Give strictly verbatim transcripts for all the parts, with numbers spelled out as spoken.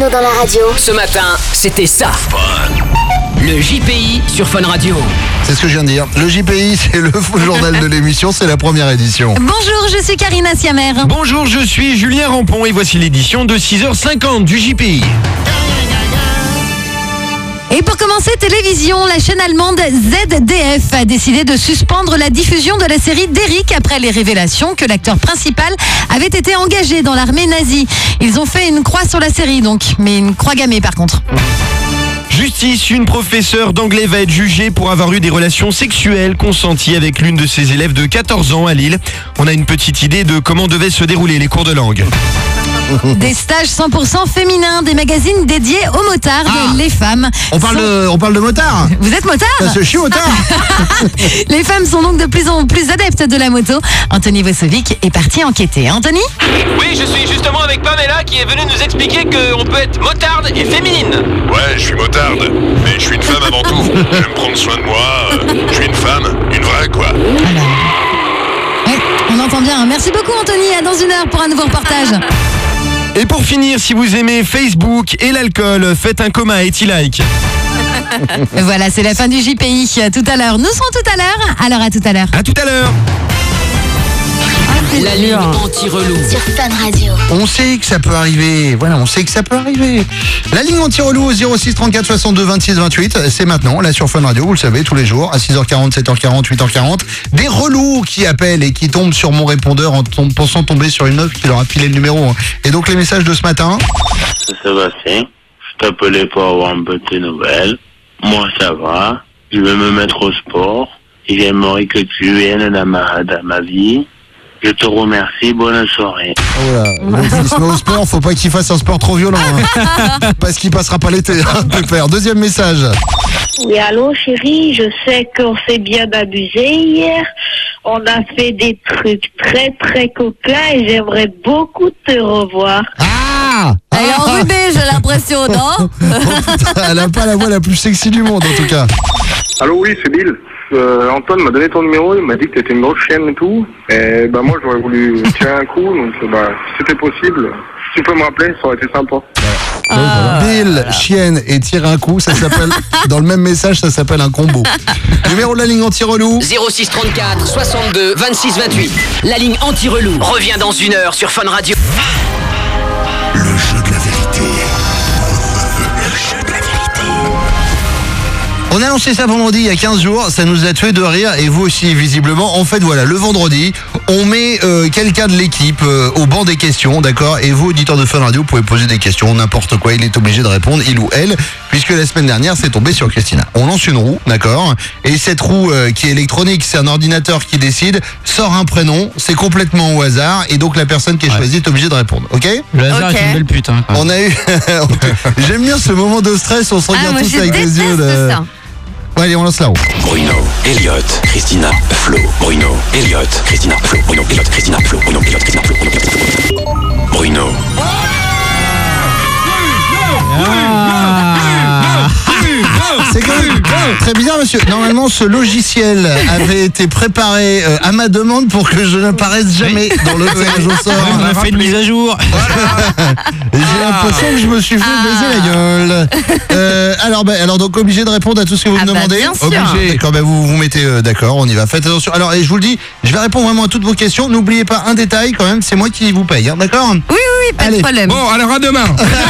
Bruno dans la radio. Ce matin, c'était ça. Le J P I sur Fun Radio. C'est ce que je viens de dire. Le J P I, c'est le faux journal de l'émission, c'est la première édition. Bonjour, je suis Karina Siamer. Bonjour, je suis Julien Rampon et voici l'édition de six heures cinquante du J P I. Et pour commencer, télévision, la chaîne allemande Z D F a décidé de suspendre la diffusion de la série d'Eric après les révélations que l'acteur principal avait été engagé dans l'armée nazie. Ils ont fait une croix sur la série donc, mais une croix gammée par contre. Justice, une professeure d'anglais va être jugée pour avoir eu des relations sexuelles consenties avec l'une de ses élèves de quatorze ans à Lille. On a une petite idée de comment devaient se dérouler les cours de langue. Des stages cent pour cent féminins, des magazines dédiés aux motards, Ah, les femmes. On parle, sont... de, on parle de motard. Vous êtes motard? Parce que je suis motard. Les femmes sont donc de plus en plus adeptes de la moto. Anthony Vosovic est parti enquêter. Anthony? Oui, je suis justement avec Pamela qui est venue nous expliquer qu'on peut être motarde et féminine. Ouais, je suis motarde, mais je suis une femme avant tout. J'aime prendre soin de moi, euh, je suis une femme, une vraie quoi. Ouais, on entend bien. Merci beaucoup Anthony, à dans une heure pour un nouveau reportage. Et pour finir, si vous aimez Facebook et l'alcool, faites un coma et T-like. Voilà, c'est la fin du J P I. Tout à l'heure, nous serons tout à l'heure. Alors à tout à l'heure. À tout à l'heure. La ligne anti-relou. Sur Fun Radio. On sait que ça peut arriver. Voilà, on sait que ça peut arriver. La ligne anti-relou au zéro six trente-quatre soixante-deux vingt-six vingt-huit, c'est maintenant, là sur Fun Radio, vous le savez, tous les jours, à six heures quarante, sept heures quarante, huit heures quarante. Des relous qui appellent et qui tombent sur mon répondeur en tom- pensant tomber sur une meuf qui leur a filé le numéro. Et donc les messages de ce matin. C'est Sébastien. Je t'appelais pour avoir un peu de tes nouvelles. Moi, ça va. Je vais me mettre au sport. Et j'aimerais que tu viennes dans ma, dans ma vie. Je te remercie. Bonne soirée. Oh là, donc, il se met au sport, faut pas qu'il fasse un sport trop violent. Hein, parce qu'il passera pas l'été, hein, pépère. Deuxième message. Oui, allô chérie, je sais qu'on s'est bien amusé hier. On a fait des trucs très très coquins et j'aimerais beaucoup te revoir. Ah, Elle est enrhumée, j'ai l'impression, non? oh, putain, elle a pas la voix la plus sexy du monde en tout cas. Allô, oui, c'est Bill. Euh, Antoine m'a donné ton numéro, il m'a dit que t'étais une grosse chienne et tout. Et bah moi j'aurais voulu tirer un coup, donc bah si c'était possible, si tu peux me rappeler, ça aurait été sympa. Ah. Bill, chienne et tirer un coup, ça s'appelle, dans le même message, ça s'appelle un combo. Numéro de la ligne anti-relou. zéro six trente-quatre soixante-deux vingt-six vingt-huit. La ligne anti-relou revient dans une heure sur Fun Radio. Le jeu de la vérité. On a lancé ça vendredi il y a quinze jours, ça nous a tué de rire et vous aussi visiblement. En fait voilà, le vendredi, on met euh, quelqu'un de l'équipe euh, au banc des questions, d'accord. Et vous, auditeurs de Fun Radio, vous pouvez poser des questions, n'importe quoi, il est obligé de répondre, il ou elle, puisque la semaine dernière c'est tombé sur Christina. On lance une roue, d'accord. Et cette roue euh, qui est électronique, c'est un ordinateur qui décide, sort un prénom, c'est complètement au hasard, et donc la personne qui est choisie est obligée de répondre, ok. Le hasard Ok. est une belle pute. Hein, quoi. On a eu... J'aime bien ce moment de stress, on se regarde Ah, moi tous je avec des déteste yeux de... ça. Ouais, allez, on lance la roue. Bruno, Elliot, Christina, Flo. Bruno, Elliot, Christina, Flo. Bruno, Elliot, Christina, Flo. Bruno, Elliot, Christina, Flo. Bruno, Elliot, Christina, Flo. Bruno. C'est quand même très bizarre, monsieur. Normalement, ce logiciel avait été préparé euh, à ma demande pour que je n'apparaisse jamais dans le tirage au sort. Ouais, on a fait une mise à jour. Et j'ai l'impression que je me suis fait baiser la gueule. Euh, alors, bah, alors, donc, obligé de répondre à tout ce que vous Ah me bah, demandez. bien sûr. Obligé. D'accord, bah, vous vous mettez euh, d'accord, on y va. Faites attention. Alors, et je vous le dis, je vais répondre vraiment à toutes vos questions. N'oubliez pas un détail quand même, c'est moi qui vous paye, hein, d'accord? Oui, oui, oui, pas Allez. de problème. Bon, alors à demain.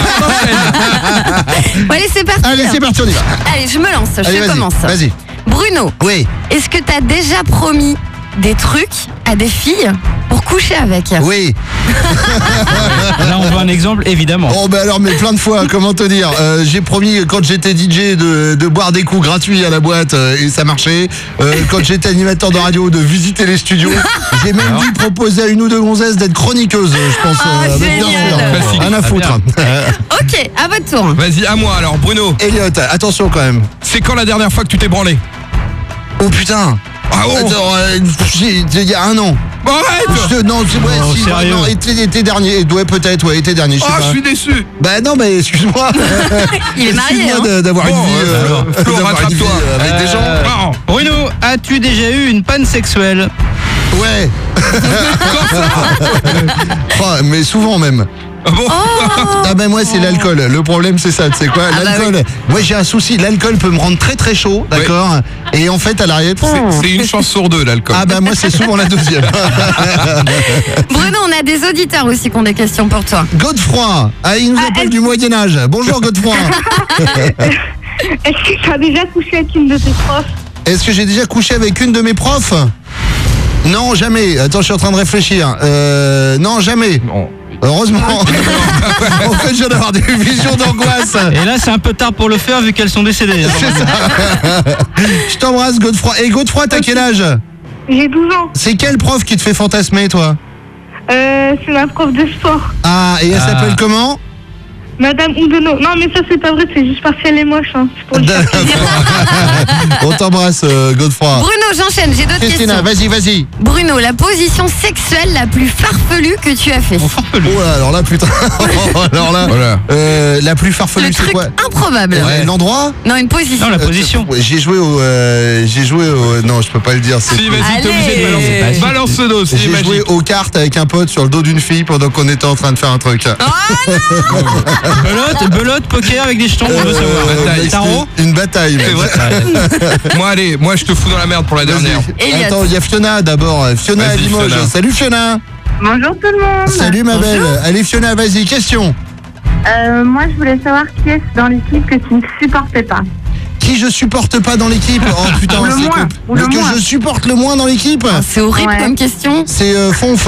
Bon, allez, c'est parti. Allez, c'est parti, on y va. Allez, je me lance, Allez, je vas-y, commence. vas-y. Bruno, Oui, est-ce que t'as déjà promis des trucs à des filles pour coucher avec? oui. Là, on veut un exemple, évidemment. Oh ben alors mais plein de fois, comment te dire, euh, j'ai promis quand j'étais D J de, de boire des coups gratuits à la boîte euh, et ça marchait. Euh, quand j'étais animateur de radio de visiter les studios. J'ai même dû proposer à une ou deux gonzesses d'être chroniqueuse, je pense. Oh, euh, bien génial. sûr, rien à foutre. Ok, à votre tour. Vas-y, à moi alors, Bruno. Elliot, attention quand même. C'est quand la dernière fois que tu t'es branlé? Oh putain. Ah oh. Attends, euh, j'ai- il y a un an. Arrête. Je te- non, c'est ouais, Oh, si, sérieux non, été, été dernier, ouais peut-être, ouais, été dernier. Je sais Oh, pas. je suis déçu. Bah non, mais excuse-moi. Il est marié, Excuse-moi hein. de- d'avoir Bon, une vie, euh, euh, Flo, d'avoir une rattrape-toi. vie, euh, avec des gens. Non. Bruno, as-tu déjà eu une panne sexuelle? Ouais. Oh, mais souvent même. Ah bon Ah ben moi c'est l'alcool. Le problème c'est ça, tu sais quoi? Ah bah L'alcool. Moi j'ai un souci. L'alcool peut me rendre très très chaud, d'accord. Et en fait à l'arrière. C'est- C'est une chance sur deux, l'alcool. Ah bah moi c'est souvent la deuxième. Bruno, on a des auditeurs aussi qui ont des questions pour toi. Godefroy. Ah il nous appelle du Moyen Âge. Bonjour Godefroy. Est-ce que tu as déjà couché avec une de tes profs? Est-ce que j'ai déjà couché avec une de mes profs? Non, jamais. Attends, je suis en train de réfléchir. Euh, non, jamais. Non. Heureusement. En fait, je viens d'avoir des visions d'angoisse. Et là, c'est un peu tard pour le faire vu qu'elles sont décédées. C'est ça. Je t'embrasse, Godefroy. Et Godefroy, t'as quel âge? J'ai douze ans. C'est quel prof qui te fait fantasmer, toi? Euh, c'est ma prof de sport. Ah, et elle Ah. s'appelle comment? Madame Oudeno. Non, mais ça, c'est pas vrai, c'est juste parce qu'elle est moche. Hein. C'est pour le faire plaisir. On t'embrasse, euh, Godefroy. Bruno, j'enchaîne, j'ai d'autres Christina, questions. vas-y, vas-y. Bruno, la position sexuelle la plus farfelue que tu as fait. Oh là, alors là, putain. Alors là, Voilà. euh, la plus farfelue, Le c'est truc quoi? improbable. Ouais, l'endroit? Non, une position. Non, la Euh, position. euh, J'ai joué au. euh, j'ai joué au. Non, je peux pas le dire. c'est- Si, vas-y, t'es obligé de Allez. balancer. Balance le dos, c'est J'ai joué magique. aux cartes avec un pote sur le dos d'une fille pendant qu'on était en train de faire un truc. Belote, belote, poker avec des jetons, on veut Euh, savoir. bataille. Tarot. Une bataille. C'est mec. vrai. Moi, allez, moi, je te fous dans la merde pour la Vas-y. dernière. Elliot. Attends, il y a Fiona d'abord. Fiona à Vas-y, Limoges. Fiona. Salut Fiona. Bonjour tout le monde. Salut ma belle. Allez Fiona, vas-y, question. Euh, moi, je voulais savoir qui est dans l'équipe que tu ne supportais pas. Qui je supporte pas dans l'équipe? Oh putain, Ou le c'est moins, cool. ou le que moins. je supporte le moins dans l'équipe? C'est horrible Ouais. comme question. C'est euh, Fonf.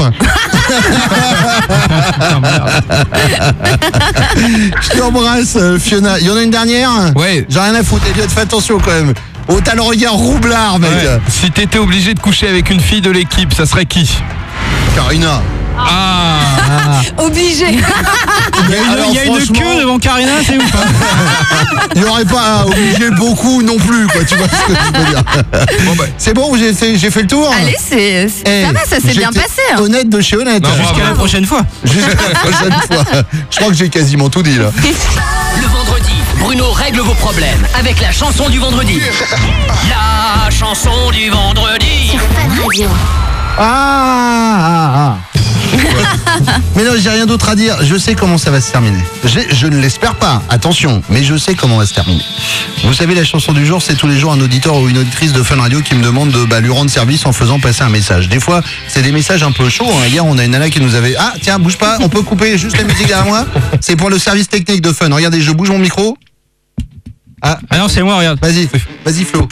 Je t'embrasse, euh, Fiona. Il y en a une dernière? Ouais. J'ai rien à foutre, Elliot, fais attention quand même. Oh, t'as le regard roublard, mec. Ouais. Si t'étais obligé de coucher avec une fille de l'équipe, ça serait qui? Karina. Ah, Obligé. Il y a une, Alors, il y a une franchement- queue devant Karina, c'est ouf. hein. Il n'y aurait pas à obliger beaucoup non plus, quoi, tu vois ce que je veux dire. bon bah. C'est bon, j'ai fait, j'ai fait le tour. Allez, c'est, c'est- Eh, ça va, ça s'est bien j'étais passé. hein. Honnête de chez honnête. Non, Jusqu'à bravo. la prochaine fois. Jusqu'à la prochaine fois. Je crois que j'ai quasiment tout dit là. Le vendredi, Bruno règle vos problèmes avec la chanson du vendredi. La chanson du vendredi. Ah, ah, ah. Mais non, j'ai rien d'autre à dire. Je sais comment ça va se terminer. J'ai- Je ne l'espère pas, attention, mais je sais comment va se terminer. Vous savez, la chanson du jour, c'est tous les jours un auditeur ou une auditrice de Fun Radio qui me demande de bah, lui rendre service en faisant passer un message. Des fois, c'est des messages un peu chauds. hein. Hier, on a une nana qui nous avait... Ah, tiens, bouge pas, on peut couper juste la musique derrière moi. C'est pour le service technique de Fun. Regardez, je bouge mon micro. Ah, Ah non, c'est moi, regarde. vas-y, vas-y Flo.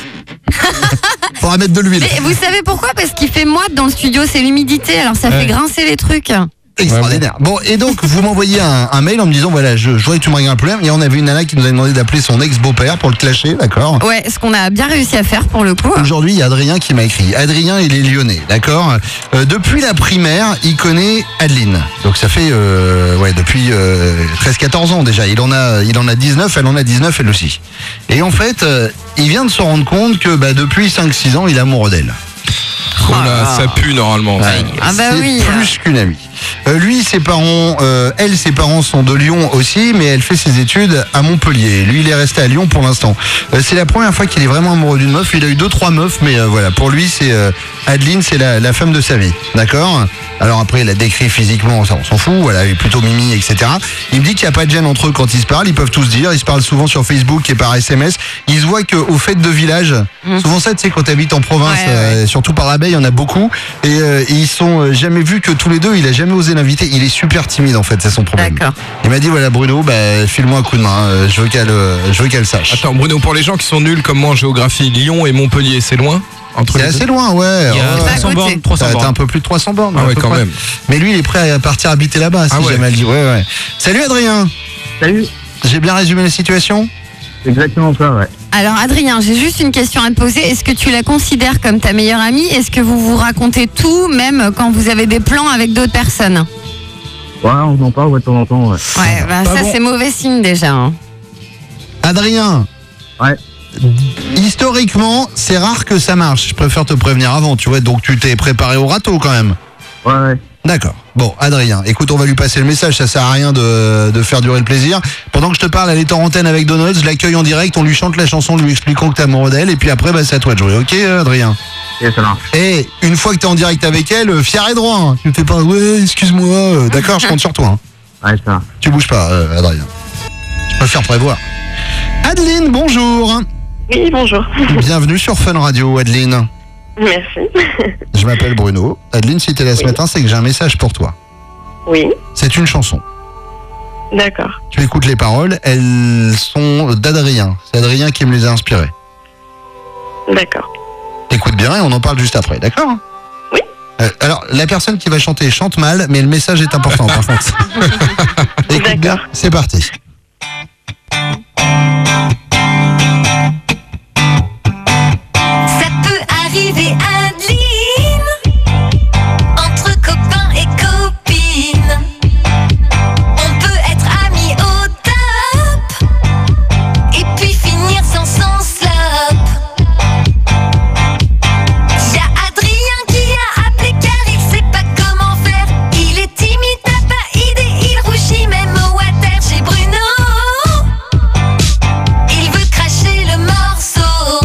Faudra mettre de l'huile. Mais vous savez pourquoi? Parce qu'il fait moite dans le studio, c'est l'humidité, alors ça Ouais. fait grincer les trucs. Extraordinaire. Bon, et donc, vous m'envoyez un, un mail en me disant, voilà, je, je voudrais que tu me règles un problème. Et on avait une nana qui nous a demandé d'appeler son ex-beau-père pour le clasher, d'accord? Ouais, ce qu'on a bien réussi à faire pour le coup. Aujourd'hui, il y a Adrien qui m'a écrit. Adrien, il est lyonnais, d'accord? Euh, Depuis la primaire, il connaît Adeline. Donc ça fait, euh, ouais, depuis euh, treize quatorze ans déjà. Il en a, il en a dix-neuf, elle en a dix-neuf, elle aussi. Et en fait, euh, il vient de se rendre compte que bah, depuis cinq six ans, il est amoureux d'elle. Oh là, ça pue normalement. Ouais, Ah bah c'est oui. plus qu'une amie. Euh, lui, ses parents, euh, elle, ses parents sont de Lyon aussi, mais elle fait ses études à Montpellier. Lui, il est resté à Lyon pour l'instant. Euh, c'est la première fois qu'il est vraiment amoureux d'une meuf. Il a eu deux, trois meufs, mais euh, voilà, pour lui, c'est euh, Adeline, c'est la, la femme de sa vie, d'accord? Alors après, il a décrit physiquement, ça, on s'en fout. Voilà, il est plutôt mimi, et cetera. Il me dit qu'il n'y a pas de gêne entre eux quand ils se parlent. Ils peuvent tout se dire. Ils se parlent souvent sur Facebook et par S M S. Ils se voient qu'aux fêtes de village. Souvent ça, tu sais, quand tu habites en province, Ouais, ouais. euh, surtout par la baie, il y en a beaucoup. Et, euh, et ils sont euh, jamais vus que tous les deux. Il a jamais osé l'inviter. Il est super timide en fait, c'est son problème. D'accord. Il m'a dit voilà Bruno, bah file-moi un coup de main. euh, je veux qu'elle, euh, je veux qu'elle sache. Attends, Bruno, pour les gens qui sont nuls comme moi en géographie, Lyon et Montpellier, c'est loin entre C'est les deux assez loin, ouais. Il y a Ouais. à trois cents côté. bornes. trois cents T'as t'as un bornes. peu plus de trois cents bornes. Ah à ouais, peu quand près. même. Mais lui, il est prêt à partir habiter là-bas, si Ah ouais. jamais elle dit. Ouais, ouais. Salut Adrien. Salut. J'ai bien résumé la situation? Exactement ça, ouais. Alors Adrien, j'ai juste une question à te poser. Est-ce que tu la considères comme ta meilleure amie? Est-ce que vous vous racontez tout, même quand vous avez des plans avec d'autres personnes? Ouais, on en parle ouais, de temps en temps, ouais. Ouais, bah ça c'est mauvais signe déjà. hein. Adrien. Ouais. Historiquement, c'est rare que ça marche. Je préfère te prévenir avant, tu vois. Donc tu t'es préparé au râteau quand même. Ouais, ouais. D'accord. Bon, Adrien, écoute, on va lui passer le message, ça sert à rien de, de faire durer le plaisir. Pendant que je te parle, elle est en antenne avec Donald, je l'accueille en direct, on lui chante la chanson, lui expliquant que t'es amoureux d'elle, et puis après, bah, c'est à toi de jouer. Ok, Adrien? Et ça marche. Et une fois que t'es en direct avec elle, euh, fier et droit, hein. Tu me fais pas, ouais, excuse-moi, euh, d'accord, je compte sur toi. hein. Ouais, ça. Tu bouges pas, euh, Adrien. Je préfère prévoir. Adeline, bonjour. Oui, bonjour. Bienvenue sur Fun Radio, Adeline. Merci. Je m'appelle Bruno. Adeline, si t'es là ce oui. matin, c'est que j'ai un message pour toi. Oui. C'est une chanson. D'accord. Tu écoutes les paroles, elles sont d'Adrien. C'est Adrien qui me les a inspirées. D'accord. Écoute bien et on en parle juste après, d'accord? Oui. Euh, alors, la personne qui va chanter chante mal, mais le message est important par contre. Écoute bien, c'est parti. Ça peut arriver, Adeline, entre copains et copines. On peut être amis au top et puis finir sans son slop. Y'a Adrien qui a appelé car il sait pas comment faire. Il est timide, t'as pas idée, il rougit même au water chez Bruno. Il veut cracher le morceau.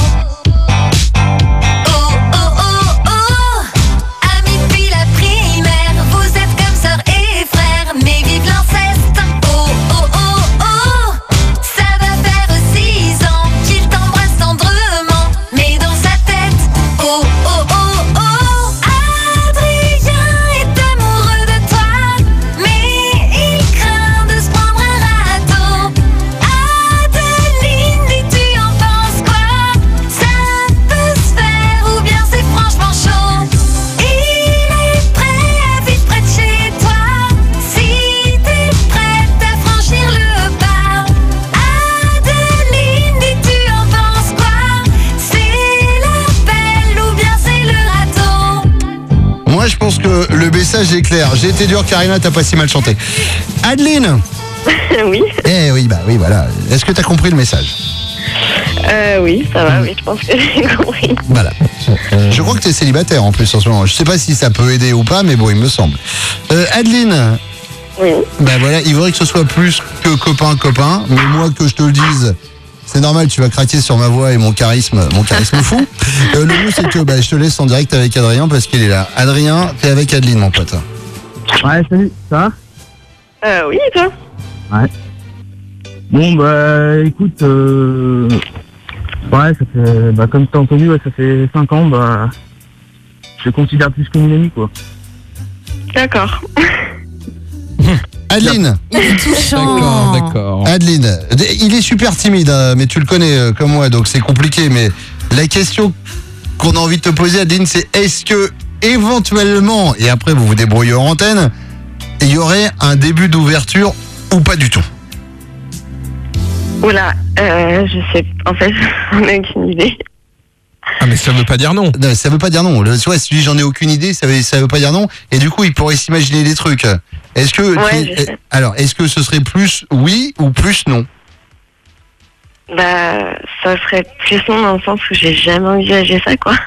Oh oh oh oh, amis depuis la primaire, vous êtes comme sœurs et frères, mais vive l'inceste. Oh oh oh oh, ça va faire six ans qu'il t'embrasse tendrement, mais dans sa tête. Oh oh oh oh, Adrien est amoureux de toi, mais il craint de se prendre un râteau. Adeline, dis-tu en penses quoi? Ça peut se faire ou bien c'est franchement chaud. Il est prêt à vivre près de chez toi, si t'es prête à franchir le pas. Adeline, dis-tu en penses quoi? C'est l'appel ou bien c'est le râteau? Moi, je pense que le message est clair. J'ai été dur, Karina, t'as pas si mal chanté. Adeline. Oui. Eh oui, bah oui, voilà. Est-ce que t'as compris le message? Euh, oui, ça va, oui, je pense que j'ai compris. Voilà. Je crois que t'es célibataire en plus en ce moment. Je sais pas si ça peut aider ou pas, mais bon, il me semble. Euh, Adeline. Oui. Bah voilà, il faudrait que ce soit plus que copain-copain, mais moi que je te le dise, c'est normal, tu vas craquer sur ma voix et mon charisme, mon charisme fou. Euh, le mieux c'est que bah, je te laisse en direct avec Adrien parce qu'il est là. Adrien, t'es avec Adeline, mon pote. Ouais, salut, ça va? Euh, oui, et toi? Ouais. Bon, bah, écoute, euh... ouais, ça fait, bah, comme t'as entendu, ouais, ça fait cinq ans, bah, je te considère plus comme une amie, quoi. D'accord. Adeline. Il est touchant. D'accord, d'accord. Adeline, il est super timide, hein, mais tu le connais euh, comme moi, donc c'est compliqué. Mais la question qu'on a envie de te poser, Adeline, c'est est-ce que éventuellement, et après vous vous débrouillez en antenne, il y aurait un début d'ouverture ou pas du tout? Oula, euh, je sais, en fait, j'en ai aucune idée. Ah, mais ça veut pas dire non. Non, ça veut pas dire non. Le, soit si j'en ai aucune idée, ça veut, ça veut pas dire non. Et du coup, il pourrait s'imaginer des trucs. Est-ce que, Ouais, tu- je sais. alors, est-ce que ce serait plus oui ou plus non? Bah, ça serait plus non dans le sens où j'ai jamais envisagé ça, quoi.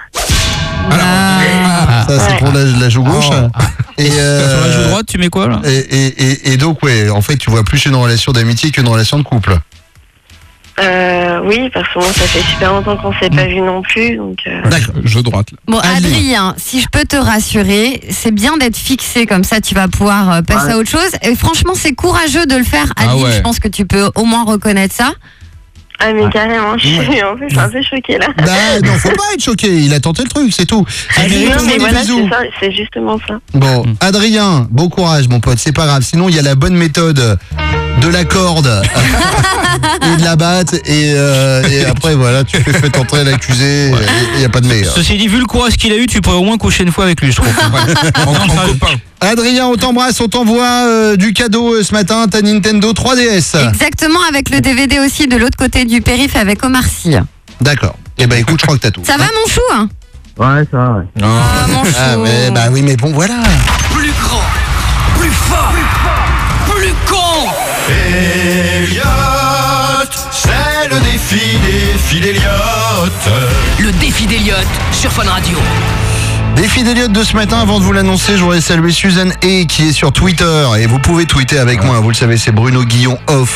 Ça, c'est Ouais. pour la, la joue gauche. Et, euh, Sur la joue droite, tu mets quoi là? et, et, et, et donc, ouais, en fait, tu vois plus une relation d'amitié qu'une relation de couple. Euh, oui, parce que moi, ça fait super longtemps qu'on s'est pas vu non plus, donc... Euh... D'accord. Jeu droite. Là. Bon, Adeline. Adrien, si je peux te rassurer, c'est bien d'être fixé comme ça, tu vas pouvoir euh, passer Ouais. à autre chose. Et franchement, c'est courageux de le faire, Ah Adeline. ouais. Je pense que tu peux au moins reconnaître ça. Ah, mais carrément, je suis, en fait, je suis un peu choquée, là. Bah, non, faut pas être choqué. Il a tenté le truc, c'est tout. Adeline, Non, fais-moi mais des voilà, bisous. c'est ça, c'est justement ça. Bon, Adrien, bon courage, mon pote. C'est pas grave. Sinon, il y a la bonne méthode de la corde et de la batte. Et, euh, et après, voilà, tu fais fait entrer l'accusé. et Il n'y a pas de meilleur. Ceci dit, vu le courage qu'il a eu, tu pourrais au moins coucher une fois avec lui, je trouve. En, en copain. Adrien, on t'embrasse, on t'envoie euh, du cadeau euh, ce matin, ta Nintendo trois D S. Exactement, avec le D V D aussi de l'autre côté du périph' avec Omar Sy. D'accord. Eh ben écoute, je crois que t'as tout. Ça va, mon chou hein? Ouais, ça va, ouais. Ah, mon chou. Ah ouais, bah oui, mais bon, voilà. Plus grand, plus fort, plus con. Elliot, c'est le défi des filles d'Elliot. Le défi d'Elliot sur Fun Radio. Défi d'Elliot de ce matin, avant de vous l'annoncer, je voudrais saluer Suzanne E qui est sur Twitter. Et vous pouvez tweeter avec moi, vous le savez, c'est Bruno Guillon Off.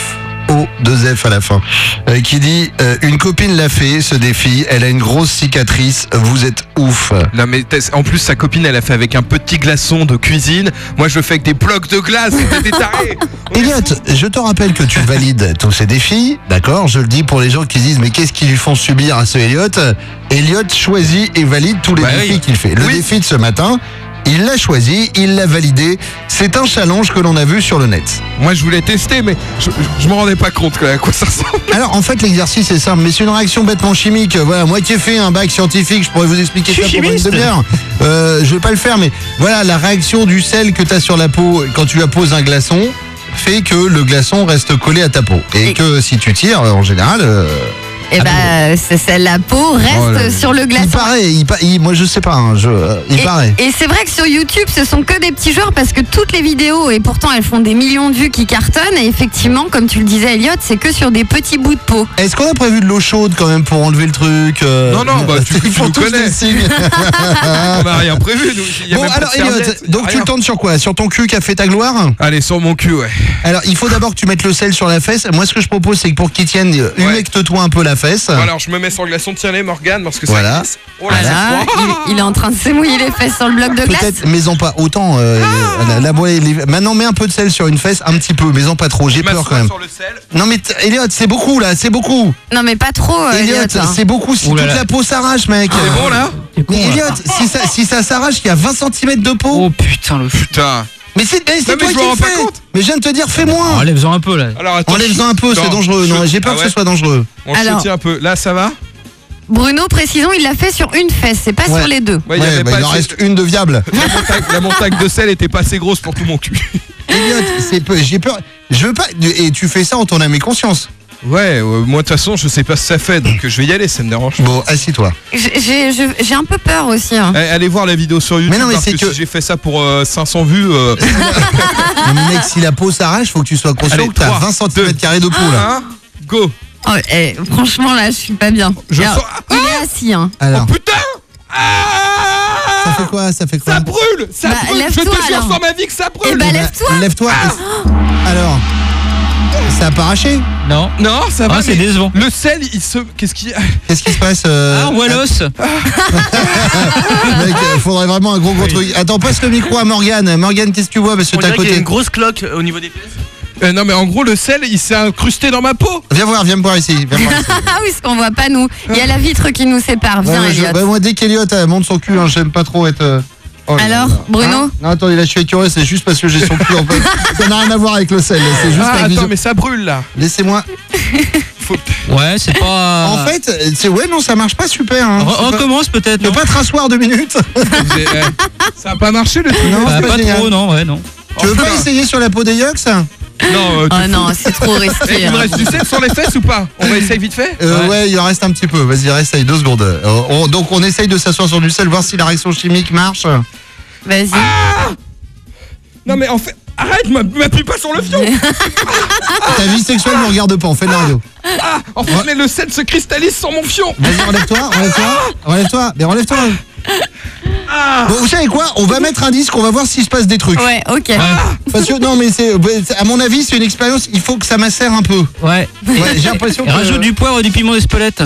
O deux F à la fin, euh, qui dit euh, une copine l'a fait, ce défi, elle a une grosse cicatrice, vous êtes ouf. Non mais t'es- en plus sa copine elle a fait avec un petit glaçon de cuisine. Moi je le fais avec des blocs de glace. T'es des tarés. Elliot, je te rappelle que tu valides tous ces défis, d'accord? Je le dis pour les gens qui disent mais qu'est-ce qu'ils lui font subir à ce Elliot? Elliot choisit et valide tous les Bah défis oui. qu'il fait. Le Oui. défi de ce matin, il l'a choisi, il l'a validé. C'est un challenge que l'on a vu sur le net. Moi je voulais tester mais je, je, je me rendais pas compte à quoi ça ressemble. Alors en fait l'exercice est simple, mais c'est une réaction bêtement chimique. Voilà, moi qui ai fait un bac scientifique, je pourrais vous expliquer Je ça suis pendant une chimiste. demi-heure. Euh, je vais pas le faire, mais voilà, la réaction du sel que tu as sur la peau quand tu apposes un glaçon fait que le glaçon reste collé à ta peau. Et, Et- que si tu tires, en général... euh, Et bah, c'est c'est- la peau reste Oh là là. sur le il glaçon. paraît, il, pa- il- moi je sais pas, hein, je, euh, il Et, paraît. et c'est vrai que sur YouTube, ce sont que des petits joueurs parce que toutes les vidéos, et pourtant elles font des millions de vues qui cartonnent, et effectivement, comme tu le disais, Elliot, c'est que sur des petits bouts de peau. Est-ce qu'on a prévu de l'eau chaude quand même pour enlever le truc euh, Non, non, bah, tu- ils tu font nous tous connais. des signes. On a rien prévu. Nous. Il y a Bon même pas alors de Elliot, serviette, il y a donc tu rien. le tentes sur quoi? Sur ton cul qui a fait ta gloire? Allez sur mon cul ouais. Alors il faut d'abord que tu mettes le sel sur la fesse. Moi ce que je propose c'est que pour qu'il tienne, euh, humecte-toi un peu la fesse. Bon, alors je me mets sur le glaçon, tiens-les Morgane parce que ça Voilà. glisse. Oh là, Voilà, c'est froid. il, il est en train de s'émouiller les fesses sur le bloc de glace. Peut-être, mais en pas autant. euh, la, la- la- les- maintenant mets un peu de sel sur une fesse, un petit peu, mais en pas trop. J'ai Je peur m'assois quand même. sur le sel. Non mais t- Elliot, c'est beaucoup là, c'est beaucoup. Non mais pas trop, euh, Elliot, Elliot. hein. c'est beaucoup. Si Ouh là toute là. la peau s'arrache, mec. C'est bon là Mais Elliot, si ça, si ça s'arrache, il y a vingt centimètres de peau. Oh putain, le fou. Putain. Mais c'est mais c'est Non, mais toi je qui me le rends pas fais. compte. Mais je viens de te dire, fais moins. Enlève-en un peu là. Alors attends. Enlève-en un peu, c'est Attends, dangereux. Non, je- j'ai peur ah que ouais ce soit dangereux. On se Alors. tient un peu. Là ça va. Bruno, précisons, il l'a fait sur une fesse, c'est pas Ouais. sur les deux. Ouais, il y Ouais, avait bah, pas il en assez- reste une de viable. La montagne, la montagne de sel était pas assez grosse pour tout mon cul. Elliot, c'est peu, j'ai peur. Je veux pas. Et tu fais ça en ton âme et conscience. Ouais, euh, moi de toute façon je sais pas ce que ça fait donc je vais y aller, ça me dérange. Bon, assis-toi. J'ai j'ai- je- j'ai un peu peur aussi. hein. Allez, allez voir la vidéo sur YouTube Mais non, mais parce c'est que, que- si j'ai fait ça pour euh, cinq cents vues. euh, Non, mais mec, si la peau s'arrache, faut que tu sois conscient Allez, que t'as trois, vingt centimètres carrés de peau là. un, go. Oh, eh, franchement, là, je suis pas bien. Je Alors, sens- il est assis. Hein. Alors, Oh putain. Ah ça fait quoi? Ça fait quoi? Ça brûle, ça Bah, brûle. Je te lève-toi, jure alors. sur ma vie que ça brûle. Eh bah, Eh ben, lève-toi. Lève-toi. Ah. Alors, ça a pas arraché? Non. Non, ça va. Ah, c'est mais décevant. Le sel, il se. Qu'est-ce qu'il y a? Qu'est-ce qui se passe? euh, Ah, on voit l'os. Mec, il faudrait vraiment un gros gros truc. Attends, passe le micro à Morgane. Morgane, qu'est-ce que tu vois? Parce que On t'es à dirait qu'il y a côté. une grosse cloque au niveau des fesses. Euh, non, mais en gros, le sel, il s'est incrusté dans ma peau. Viens voir, viens me voir ici. Viens me voir ici. Ah oui, ce qu'on voit pas, nous. Il y a la vitre qui nous sépare. Ouais, Viens, ouais, je- Elliot. bah, moi, dès qu'Eliot euh, monte son cul, hein, j'aime pas trop être. euh, oh là Alors, là. Bruno Hein Non, attendez, là, je suis écœuré, c'est juste parce que j'ai son cul en fait. Ça n'a rien à voir avec le sel, c'est juste Ah, la attends, vision. mais ça brûle là. Laissez-moi. Ouais, c'est pas. En fait, euh, c'est ouais, non, ça marche pas super. Hein. Re- C'est pas- recommence peut-être. Tu peux non pas te rasseoir deux minutes? J'ai- eh, ça a pas marché le truc. Non, Bah, c'est pas pas génial. trop, non, ouais, non. Tu veux Oh, pas putain. essayer sur la peau des yucks? Non, euh, Oh tu- non, c'est trop Eh, risqué. il me hein. reste du sel sur les fesses ou pas? On va essayer vite fait. euh, Ouais. ouais. il en reste un petit peu. Vas-y, essaye deux secondes. Euh, on- donc, on essaye de s'asseoir sur du sel, voir si la réaction chimique marche. Vas-y. Non, mais en fait, arrête, m'a- m'appuie pas sur le fion. Ta vie sexuelle me regarde pas, on fait de la radio. Ah, en fait, mais le sel se cristallise sur mon fion. Vas-y, relève-toi, relève-toi, relève-toi, mais relève-toi. Bon, vous savez quoi? On va mettre un disque, on va voir s'il se passe des trucs. Ouais, ok. Parce que non, mais c'est, à mon avis, c'est une expérience. Il faut que ça macère un peu. Ouais. Ouais, j'ai l'impression Et que. rajoute du poivre et du piment d'Espelette.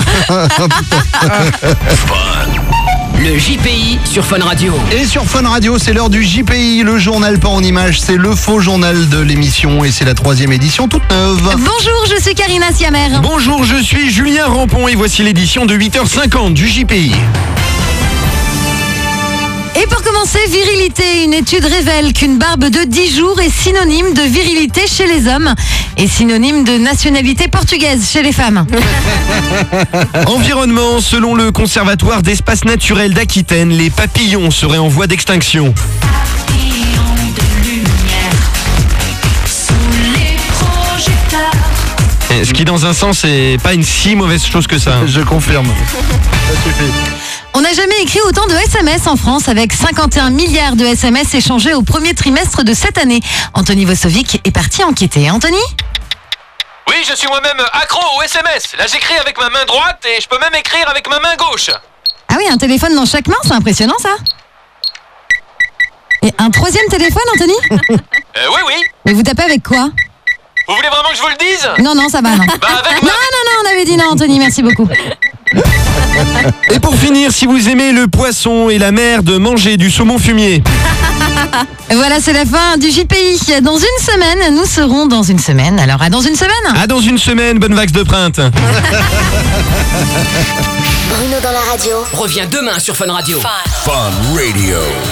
Le J P I sur Fun Radio. Et sur Fun Radio, c'est l'heure du J P I, le journal pas en images. C'est le faux journal de l'émission et c'est la troisième édition toute neuve. Bonjour, je suis Karina Siamer. Bonjour, je suis Julien Rampon et voici l'édition de huit heures cinquante du J P I. Et pour commencer, virilité. Une étude révèle qu'une barbe de dix jours est synonyme de virilité chez les hommes et synonyme de nationalité portugaise chez les femmes. Environnement, selon le Conservatoire d'espaces naturels d'Aquitaine, les papillons seraient en voie d'extinction. Et ce qui dans un sens est pas une si mauvaise chose que ça. Je confirme. Ça suffit. On n'a jamais écrit autant de S M S en France avec cinquante et un milliards de S M S échangés au premier trimestre de cette année. Anthony Vosovic est parti enquêter. Anthony ? Oui, je suis moi-même accro au S M S. Là, j'écris avec ma main droite et je peux même écrire avec ma main gauche. Ah oui, un téléphone dans chaque main, c'est impressionnant ça. Et un troisième téléphone, Anthony ? Euh, oui, oui. Mais vous tapez avec quoi ? Vous voulez vraiment que je vous le dise? Non, non, ça va, non. Bah avec Non, non, non, on avait dit non, Anthony, merci beaucoup. Et pour finir, si vous aimez le poisson et la mer, de manger du saumon fumier. Voilà, c'est la fin du J P I. Dans une semaine, nous serons dans une semaine. Alors, à dans une semaine. À dans une semaine, bonne vax de printemps. Bruno dans la radio. Reviens demain sur Fun Radio. Fun. Fun Radio.